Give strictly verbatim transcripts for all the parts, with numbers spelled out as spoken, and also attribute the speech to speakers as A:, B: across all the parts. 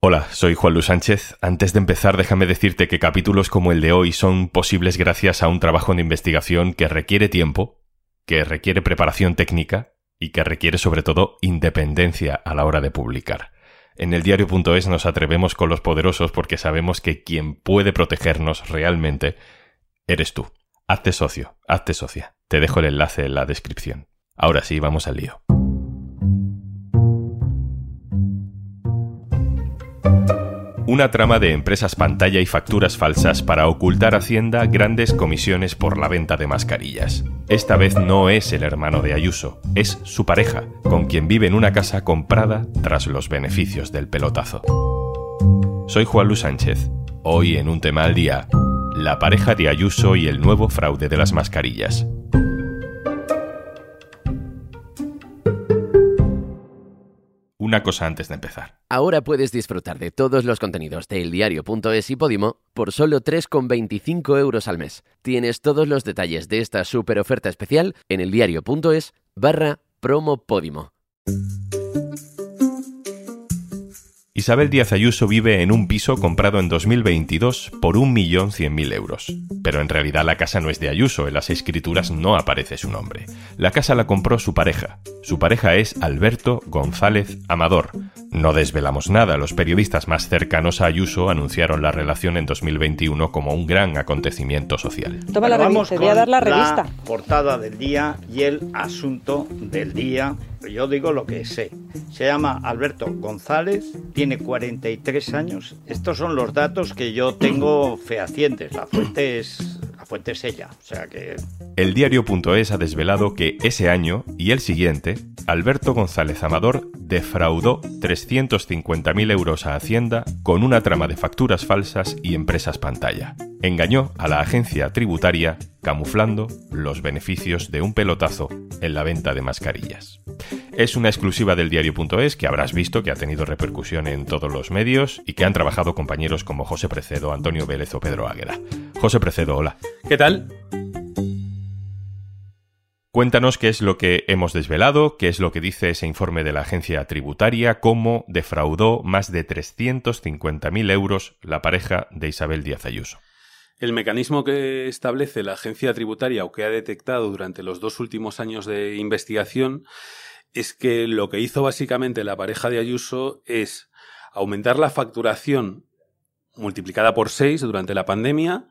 A: Hola, soy Juan Luis Sánchez. Antes de empezar, déjame decirte que capítulos como el de hoy son posibles gracias a un trabajo de investigación que requiere tiempo, que requiere preparación técnica y que requiere sobre todo independencia a la hora de publicar. En eldiario punto es nos atrevemos con los poderosos porque sabemos que quien puede protegernos realmente eres tú. Hazte socio, hazte socia. Te dejo el enlace en la descripción. Ahora sí, vamos al lío. Una trama de empresas pantalla y facturas falsas para ocultar a Hacienda grandes comisiones por la venta de mascarillas. Esta vez no es el hermano de Ayuso, es su pareja, con quien vive en una casa comprada tras los beneficios del pelotazo. Soy Juan Luis Sánchez. Hoy en Un Tema al Día, la pareja de Ayuso y el nuevo fraude de las mascarillas. Una cosa antes de empezar.
B: Ahora puedes disfrutar de todos los contenidos de eldiario punto es y Podimo por solo tres con veinticinco euros al mes. Tienes todos los detalles de esta super oferta especial en eldiario punto es barra promo Podimo.
A: Isabel Díaz Ayuso vive en un piso comprado en dos mil veintidós por un millón cien mil euros. Pero en realidad la casa no es de Ayuso, en las escrituras no aparece su nombre. La casa la compró su pareja. Su pareja es Alberto González Amador. No desvelamos nada, los periodistas más cercanos a Ayuso anunciaron la relación en dos mil veintiuno como un gran acontecimiento social.
C: Toma la revista, te voy a dar la revista.
D: La portada del día y el asunto del día. Yo digo lo que sé. Se llama Alberto González, tiene cuarenta y tres años. Estos son los datos que yo tengo fehacientes. La fuente es, la fuente es ella. O sea que...
A: eldiario punto es ha desvelado que ese año y el siguiente, Alberto González Amador defraudó trescientos cincuenta mil euros a Hacienda con una trama de facturas falsas y empresas pantalla. Engañó a la agencia tributaria camuflando los beneficios de un pelotazo en la venta de mascarillas. Es una exclusiva del eldiario punto es que habrás visto que ha tenido repercusión en todos los medios y que han trabajado compañeros como José Precedo, Antonio Vélez o Pedro Águeda. José Precedo, hola.
E: ¿Qué tal?
A: Cuéntanos qué es lo que hemos desvelado, qué es lo que dice ese informe de la agencia tributaria, cómo defraudó más de trescientos cincuenta mil euros la pareja de Isabel Díaz Ayuso.
E: El mecanismo que establece la agencia tributaria o que ha detectado durante los dos últimos años de investigación es que lo que hizo básicamente la pareja de Ayuso es aumentar la facturación multiplicada por seis durante la pandemia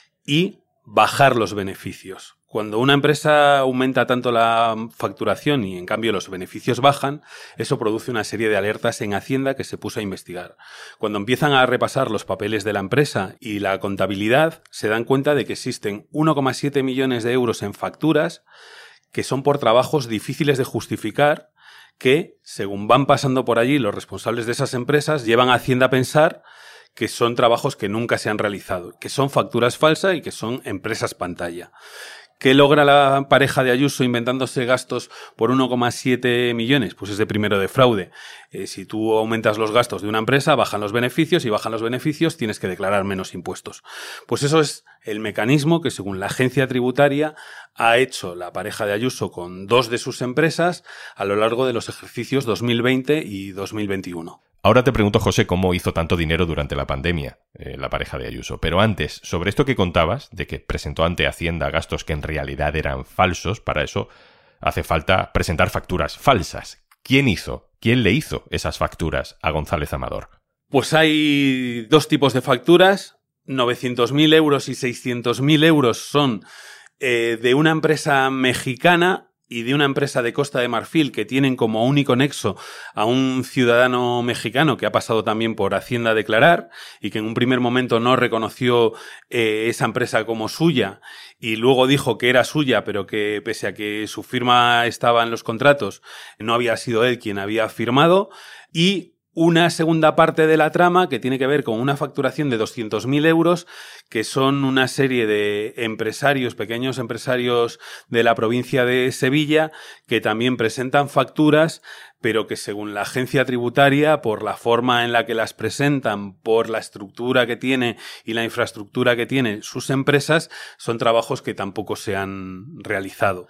E: y bajar los beneficios. Cuando una empresa aumenta tanto la facturación y en cambio los beneficios bajan, eso produce una serie de alertas en Hacienda que se puso a investigar. Cuando empiezan a repasar los papeles de la empresa y la contabilidad, se dan cuenta de que existen uno coma siete millones de euros en facturas que son por trabajos difíciles de justificar, que, según van pasando por allí los responsables de esas empresas, llevan a Hacienda a pensar que son trabajos que nunca se han realizado, que son facturas falsas y que son empresas pantalla. ¿Qué logra la pareja de Ayuso inventándose gastos por uno coma siete millones? Pues es de primero de fraude. Eh, si tú aumentas los gastos de una empresa, bajan los beneficios y bajan los beneficios, tienes que declarar menos impuestos. Pues eso es el mecanismo que, según la agencia tributaria, ha hecho la pareja de Ayuso con dos de sus empresas a lo largo de los ejercicios dos mil veinte y dos mil veintiuno.
A: Ahora te pregunto, José, cómo hizo tanto dinero durante la pandemia eh, la pareja de Ayuso. Pero antes, sobre esto que contabas, de que presentó ante Hacienda gastos que en realidad eran falsos, para eso hace falta presentar facturas falsas. ¿Quién hizo? ¿Quién le hizo esas facturas a González Amador?
E: Pues hay dos tipos de facturas. novecientos mil euros y seiscientos mil euros son eh, de una empresa mexicana y de una empresa de Costa de Marfil que tienen como único nexo a un ciudadano mexicano que ha pasado también por Hacienda a declarar y que en un primer momento no reconoció eh, esa empresa como suya y luego dijo que era suya, pero que pese a que su firma estaba en los contratos, no había sido él quien había firmado. Y una segunda parte de la trama que tiene que ver con una facturación de doscientos mil euros, que son una serie de empresarios, pequeños empresarios de la provincia de Sevilla, que también presentan facturas, pero que según la agencia tributaria, por la forma en la que las presentan, por la estructura que tiene y la infraestructura que tienen sus empresas, son trabajos que tampoco se han realizado.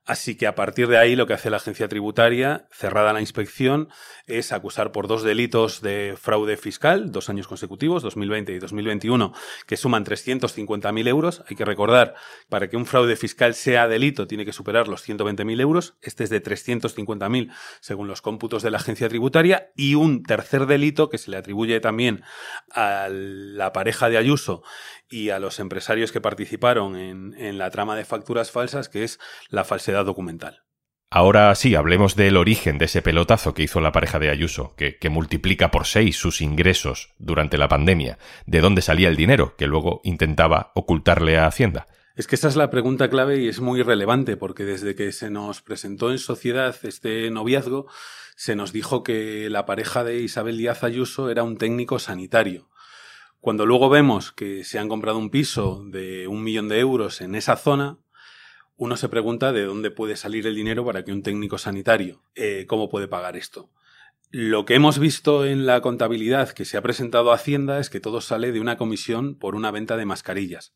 E: Así que a partir de ahí lo que hace la agencia tributaria, cerrada la inspección, es acusar por dos delitos de fraude fiscal, dos años consecutivos, dos mil veinte y dos mil veintiuno, que suman trescientos cincuenta mil euros. Hay que recordar, para que un fraude fiscal sea delito tiene que superar los ciento veinte mil euros. Este es de trescientos cincuenta mil según los cómputos de la agencia tributaria. Y un tercer delito que se le atribuye también a la pareja de Ayuso y a los empresarios que participaron en, en la trama de facturas falsas, que es la falsedad documental.
A: Ahora sí, hablemos del origen de ese pelotazo que hizo la pareja de Ayuso, que, que multiplica por seis sus ingresos durante la pandemia. ¿De dónde salía el dinero que luego intentaba ocultarle a Hacienda?
E: Es que esa es la pregunta clave y es muy relevante, porque desde que se nos presentó en sociedad este noviazgo, se nos dijo que la pareja de Isabel Díaz Ayuso era un técnico sanitario. Cuando luego vemos que se han comprado un piso de un millón de euros en esa zona, uno se pregunta de dónde puede salir el dinero para que un técnico sanitario, eh, cómo puede pagar esto. Lo que hemos visto en la contabilidad que se ha presentado a Hacienda es que todo sale de una comisión por una venta de mascarillas.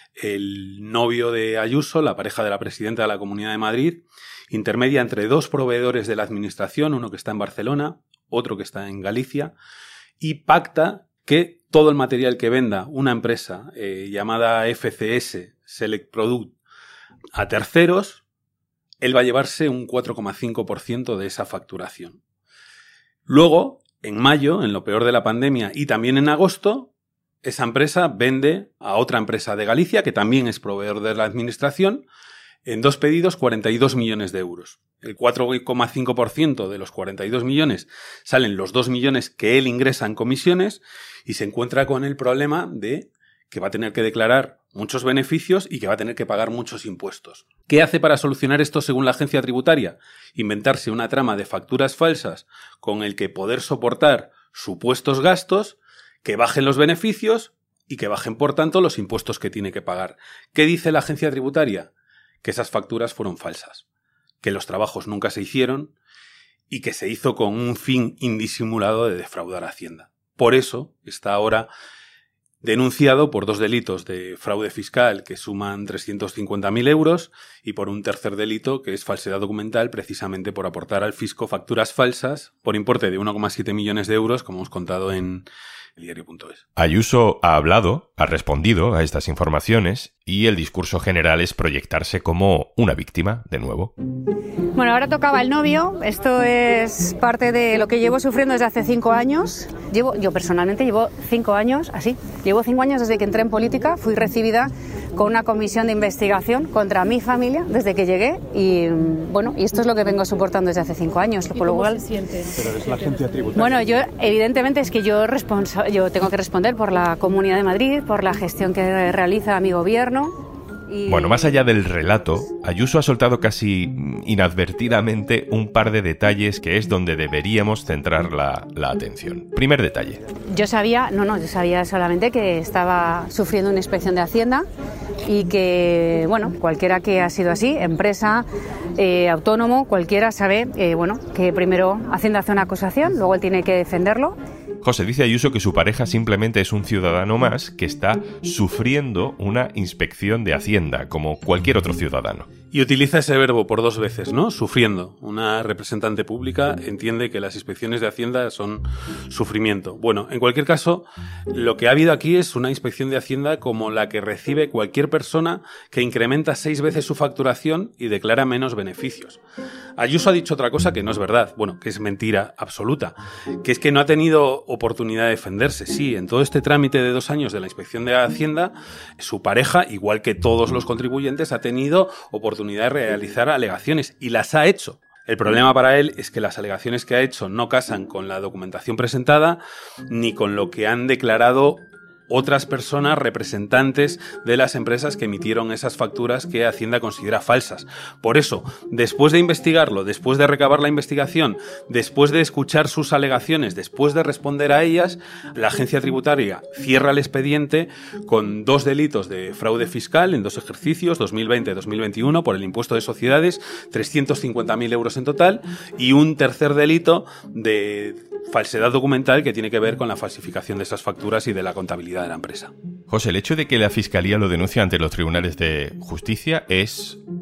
E: El novio de Ayuso, la pareja de la presidenta de la Comunidad de Madrid, intermedia entre dos proveedores de la administración, uno que está en Barcelona, otro que está en Galicia, y pacta que todo el material que venda una empresa eh, llamada F C S, Select Product, a terceros, él va a llevarse un cuatro coma cinco por ciento de esa facturación. Luego, en mayo, en lo peor de la pandemia, y también en agosto, esa empresa vende a otra empresa de Galicia, que también es proveedor de la administración, en dos pedidos cuarenta y dos millones de euros. El cuatro coma cinco por ciento de los cuarenta y dos millones salen los dos millones que él ingresa en comisiones y se encuentra con el problema de que va a tener que declarar muchos beneficios y que va a tener que pagar muchos impuestos. ¿Qué hace para solucionar esto según la agencia tributaria? Inventarse una trama de facturas falsas con el que poder soportar supuestos gastos, que bajen los beneficios y que bajen, por tanto, los impuestos que tiene que pagar. ¿Qué dice la agencia tributaria? Que esas facturas fueron falsas, que los trabajos nunca se hicieron y que se hizo con un fin indisimulado de defraudar a Hacienda. Por eso está ahora denunciado por dos delitos de fraude fiscal que suman trescientos cincuenta mil euros y por un tercer delito que es falsedad documental, precisamente por aportar al fisco facturas falsas por importe de uno coma siete millones de euros, como hemos contado en el diario punto es.
A: Ayuso ha hablado, ha respondido a estas informaciones y el discurso general es proyectarse como una víctima, de nuevo.
C: Bueno, ahora tocaba el novio. Esto es parte de lo que llevo sufriendo desde hace cinco años. Llevo, yo personalmente llevo cinco años, así, llevo cinco años desde que entré en política. Fui recibida con una comisión de investigación contra mi familia desde que llegué y bueno, y esto es lo que vengo soportando desde hace cinco años.
F: ¿Y cómo se siente? Pero es la agencia tributaria.
C: Bueno, yo evidentemente es que yo, responsa- yo tengo que responder por la Comunidad de Madrid, por la gestión que realiza mi gobierno. Y...
A: Bueno, más allá del relato, Ayuso ha soltado casi inadvertidamente un par de detalles que es donde deberíamos centrar la, la atención. Primer detalle.
C: Yo sabía, no, no, yo sabía solamente que estaba sufriendo una inspección de Hacienda y que, bueno, cualquiera que ha sido así, empresa, eh, autónomo, cualquiera sabe, eh, bueno, que primero Hacienda hace una acusación, luego él tiene que defenderlo.
A: José, dice Ayuso que su pareja simplemente es un ciudadano más que está sufriendo una inspección de Hacienda, como cualquier otro ciudadano.
E: Y utiliza ese verbo por dos veces, ¿no? Sufriendo. Una representante pública entiende que las inspecciones de Hacienda son sufrimiento. Bueno, en cualquier caso, lo que ha habido aquí es una inspección de Hacienda como la que recibe cualquier persona que incrementa seis veces su facturación y declara menos beneficios. Ayuso ha dicho otra cosa que no es verdad, bueno, que es mentira absoluta, que es que no ha tenido oportunidad de defenderse. Sí, en todo este trámite de dos años de la inspección de Hacienda, su pareja, igual que todos los contribuyentes, ha tenido oportunidad de realizar alegaciones y las ha hecho. El problema para él es que las alegaciones que ha hecho no casan con la documentación presentada ni con lo que han declarado otras personas representantes de las empresas que emitieron esas facturas que Hacienda considera falsas. Por eso, después de investigarlo, después de recabar la investigación, después de escuchar sus alegaciones, después de responder a ellas, la agencia tributaria cierra el expediente con dos delitos de fraude fiscal en dos ejercicios, dos mil veinte y dos mil veintiuno, por el impuesto de sociedades, trescientos cincuenta mil euros en total, y un tercer delito de falsedad documental que tiene que ver con la falsificación de esas facturas y de la contabilidad de la empresa.
A: José, el hecho de que la Fiscalía lo denuncie ante los tribunales de justicia es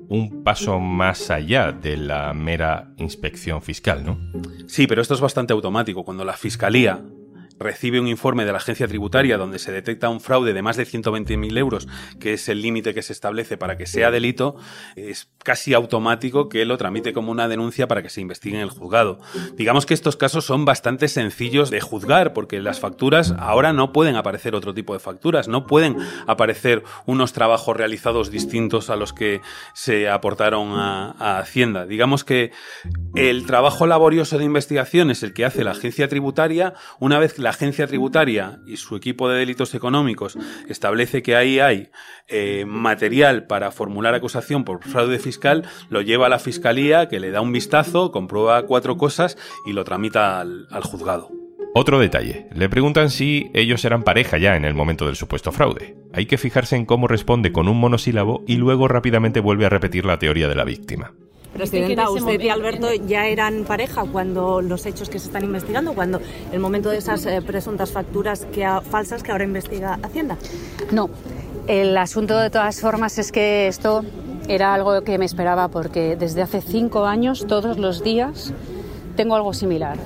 A: un paso más allá de la mera inspección fiscal, ¿no?
E: Sí, pero esto es bastante automático. Cuando la Fiscalía recibe un informe de la agencia tributaria donde se detecta un fraude de más de ciento veinte mil euros, que es el límite que se establece para que sea delito, es casi automático que lo tramite como una denuncia para que se investigue en el juzgado. Digamos que estos casos son bastante sencillos de juzgar, porque las facturas ahora no pueden aparecer otro tipo de facturas, no pueden aparecer unos trabajos realizados distintos a los que se aportaron a, a Hacienda. Digamos que el trabajo laborioso de investigación es el que hace la agencia tributaria. Una vez que la agencia tributaria y su equipo de delitos económicos establece que ahí hay eh, material para formular acusación por fraude fiscal, lo lleva a la Fiscalía, que le da un vistazo, comprueba cuatro cosas y lo tramita al, al juzgado.
A: Otro detalle, le preguntan si ellos eran pareja ya en el momento del supuesto fraude. Hay que fijarse en cómo responde con un monosílabo y luego rápidamente vuelve a repetir la teoría de la víctima.
F: Presidenta, usted y Alberto ya eran pareja cuando los hechos que se están investigando, cuando el momento de esas eh, presuntas facturas que ha, falsas que ahora investiga Hacienda.
C: No, el asunto de todas formas es que esto era algo que me esperaba, porque desde hace cinco años, todos los días, tengo algo similar.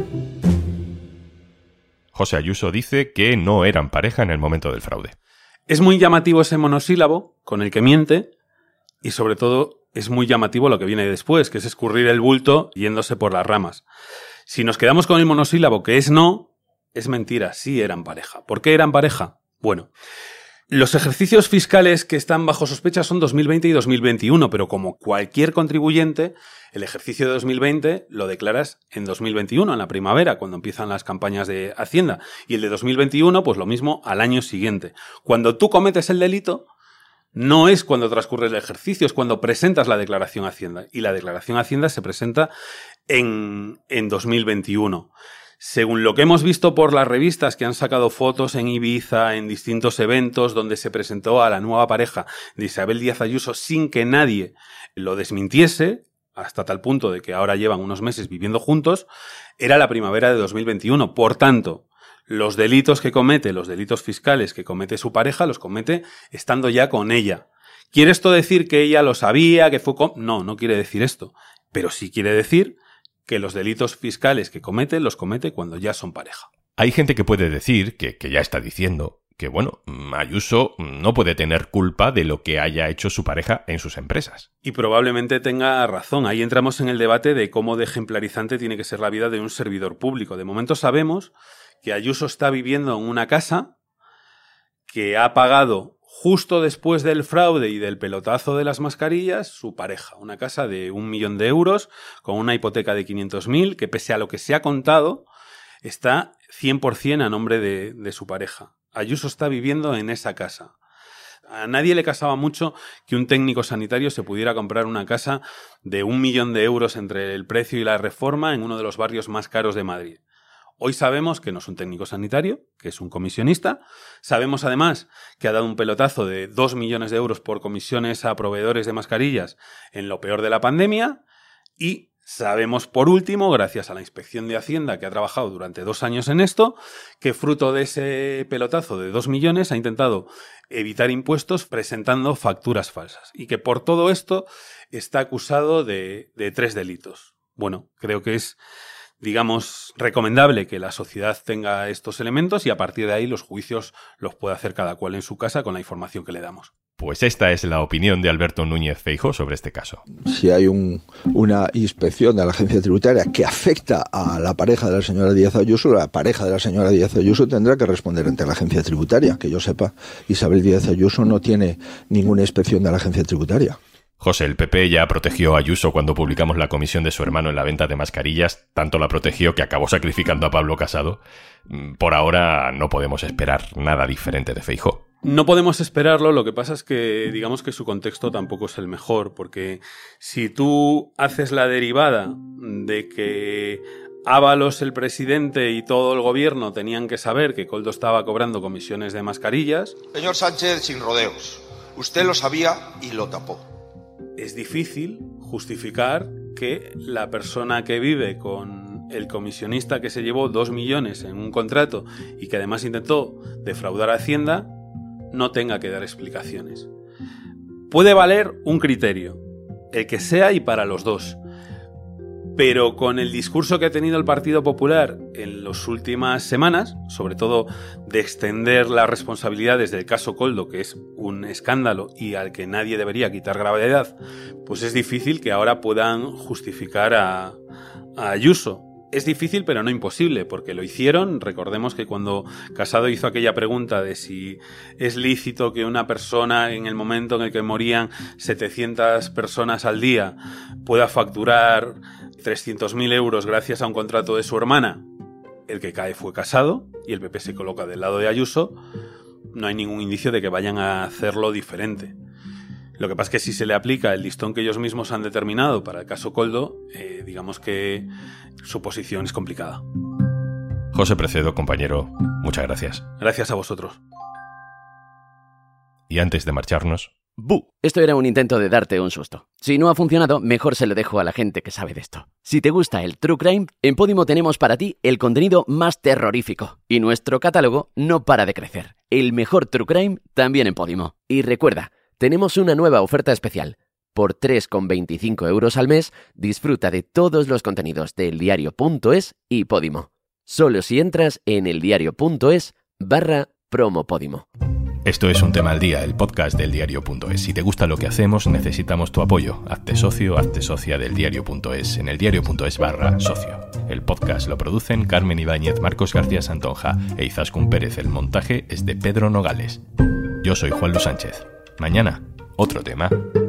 A: José Ayuso dice que no eran pareja en el momento del fraude.
E: Es muy llamativo ese monosílabo con el que miente y sobre todo es muy llamativo lo que viene después, que es escurrir el bulto yéndose por las ramas. Si nos quedamos con el monosílabo, que es no, es mentira, sí eran pareja. ¿Por qué eran pareja? Bueno, los ejercicios fiscales que están bajo sospecha son dos mil veinte y dos mil veintiuno, pero como cualquier contribuyente, el ejercicio de dos mil veinte lo declaras en dos mil veintiuno, en la primavera, cuando empiezan las campañas de Hacienda. Y el de dos mil veintiuno, pues lo mismo al año siguiente. Cuando tú cometes el delito, no es cuando transcurre el ejercicio, es cuando presentas la declaración a Hacienda. Y la declaración a Hacienda se presenta en, en dos mil veintiuno. Según lo que hemos visto por las revistas que han sacado fotos en Ibiza, en distintos eventos donde se presentó a la nueva pareja de Isabel Díaz Ayuso sin que nadie lo desmintiese, hasta tal punto de que ahora llevan unos meses viviendo juntos, era la primavera de dos mil veintiuno. Por tanto, los delitos que comete, los delitos fiscales que comete su pareja, los comete estando ya con ella. ¿Quiere esto decir que ella lo sabía, que fue con...? No, no quiere decir esto. Pero sí quiere decir que los delitos fiscales que comete, los comete cuando ya son pareja.
A: Hay gente que puede decir, que, que ya está diciendo, que bueno, Ayuso no puede tener culpa de lo que haya hecho su pareja en sus empresas.
E: Y probablemente tenga razón. Ahí entramos en el debate de cómo de ejemplarizante tiene que ser la vida de un servidor público. De momento sabemos que Ayuso está viviendo en una casa que ha pagado justo después del fraude y del pelotazo de las mascarillas su pareja. Una casa de un millón de euros con una hipoteca de quinientos mil que, pese a lo que se ha contado, está cien por ciento a nombre de, de su pareja. Ayuso está viviendo en esa casa. A nadie le casaba mucho que un técnico sanitario se pudiera comprar una casa de un millón de euros entre el precio y la reforma en uno de los barrios más caros de Madrid. Hoy sabemos que no es un técnico sanitario, que es un comisionista. Sabemos además que ha dado un pelotazo de dos millones de euros por comisiones a proveedores de mascarillas en lo peor de la pandemia. Y sabemos, por último, gracias a la Inspección de Hacienda, que ha trabajado durante dos años en esto, que fruto de ese pelotazo de dos millones ha intentado evitar impuestos presentando facturas falsas. Y que por todo esto está acusado de, de tres delitos. Bueno, creo que es, digamos, recomendable que la sociedad tenga estos elementos y a partir de ahí los juicios los puede hacer cada cual en su casa con la información que le damos.
A: Pues esta es la opinión de Alberto Núñez Feijóo sobre este caso.
G: Si hay un, una inspección de la agencia tributaria que afecta a la pareja de la señora Díaz Ayuso, la pareja de la señora Díaz Ayuso tendrá que responder ante la agencia tributaria. Que yo sepa, Isabel Díaz Ayuso no tiene ninguna inspección de la agencia tributaria.
A: José, el P P ya protegió a Ayuso cuando publicamos la comisión de su hermano en la venta de mascarillas. Tanto la protegió que acabó sacrificando a Pablo Casado. Por ahora no podemos esperar nada diferente de Feijóo.
E: No podemos esperarlo, lo que pasa es que digamos que su contexto tampoco es el mejor, porque si tú haces la derivada de que Ábalos, el presidente, y todo el gobierno tenían que saber que Koldo estaba cobrando comisiones de mascarillas...
H: Señor Sánchez, sin rodeos, usted lo sabía y lo tapó.
E: Es difícil justificar que la persona que vive con el comisionista que se llevó dos millones en un contrato y que además intentó defraudar a Hacienda no tenga que dar explicaciones. Puede valer un criterio, el que sea y para los dos. Pero con el discurso que ha tenido el Partido Popular en las últimas semanas, sobre todo de extender las responsabilidades del caso Koldo, que es un escándalo y al que nadie debería quitar gravedad, pues es difícil que ahora puedan justificar a, a Ayuso. Es difícil, pero no imposible, porque lo hicieron. Recordemos que cuando Casado hizo aquella pregunta de si es lícito que una persona, en el momento en el que morían setecientas personas al día, pueda facturar trescientos mil euros gracias a un contrato de su hermana, el que cae fue Casado y el P P se coloca del lado de Ayuso. No hay ningún indicio de que vayan a hacerlo diferente. Lo que pasa es que si se le aplica el listón que ellos mismos han determinado para el caso Koldo, eh, digamos que su posición es complicada.
A: José Precedo, compañero, muchas gracias.
E: Gracias a vosotros.
A: Y antes de marcharnos...
B: ¡Bu! Esto era un intento de darte un susto. Si no ha funcionado, mejor se lo dejo a la gente que sabe de esto. Si te gusta el True Crime, en Podimo tenemos para ti el contenido más terrorífico. Y nuestro catálogo no para de crecer. El mejor True Crime también en Podimo. Y recuerda, tenemos una nueva oferta especial. Por tres con veinticinco euros al mes, disfruta de todos los contenidos de eldiario.es y Podimo. Solo si entras en eldiario.es barra promo Podimo.
A: Esto es Un Tema al Día, el podcast del diario.es. Si te gusta lo que hacemos, necesitamos tu apoyo. Hazte socio, hazte socia del diario.es en eldiario.es barra socio. El podcast lo producen Carmen Ibáñez, Marcos García Santonja e Izaskun Pérez. El montaje es de Pedro Nogales. Yo soy Juan Luis Sánchez. Mañana, otro tema.